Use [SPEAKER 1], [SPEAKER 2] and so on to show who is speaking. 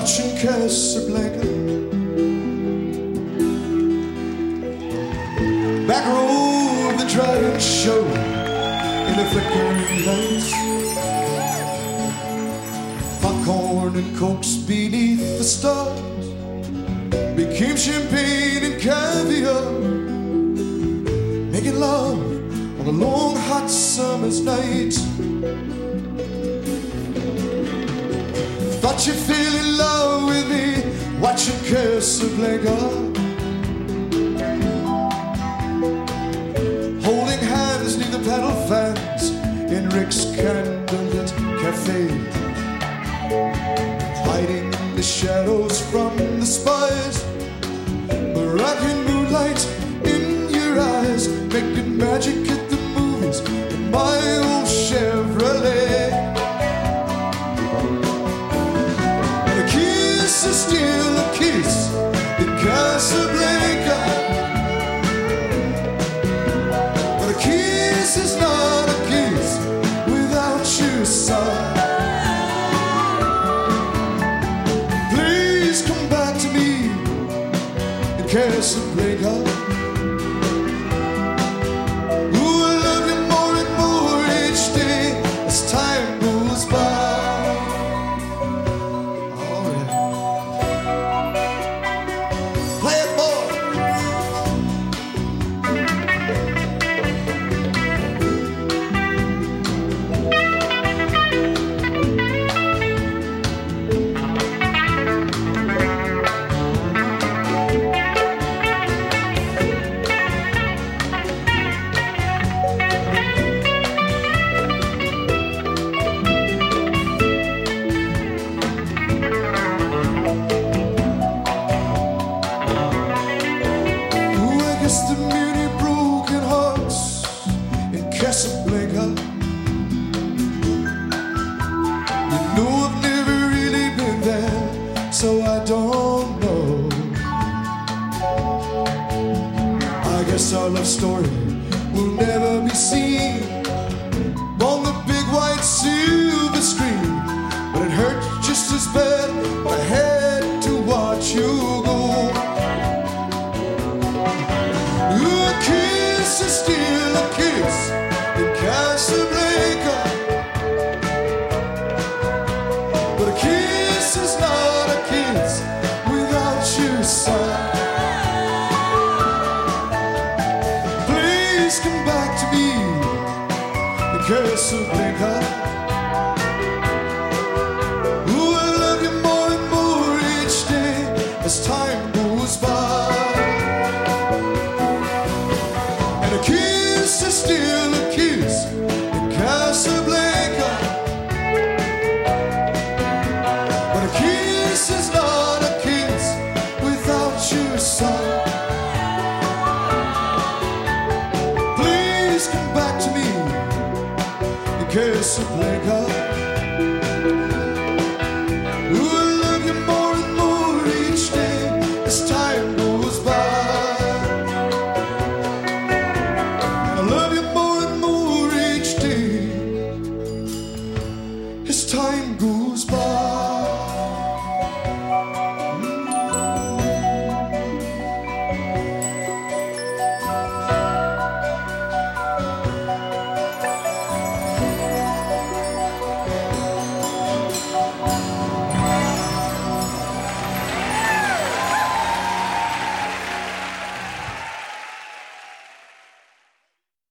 [SPEAKER 1] watching Casablanca. Back row the driving show in the flickering lights. Popcorn and cokes beneath the stars became champagne and caviar. Making love on a long hot summer's night. Thought you fell in love with me watching Casablanca. Holding hands neath the pedal fans in Rick's candlelit cafe. Hiding in the shadows from the spies. Moroccan moonlight in your eyes. Making magic at the movies in my old Chevrolet. And a kiss is still a kiss in Casablanca. But a kiss is not a kiss without your side. Please come back to me in Casablanca. The many broken hearts in Casablanca. You know I've never really been there, so I don't know. I guess our love story will never be seen on the big white silver screen. But it hurt just as bad when I had to watch you go. A kiss is still a kiss in Casablanca. But a kiss is not a kiss without your side. Please come back to me in Casablanca. Ooh, I love you more and more each day as time goes by. A kiss is still a kiss in Casablanca. But a kiss is not a kiss without your side. Please come back to me in Casablanca. Ooh, I love you more and more each day as time goes by. Time goes by.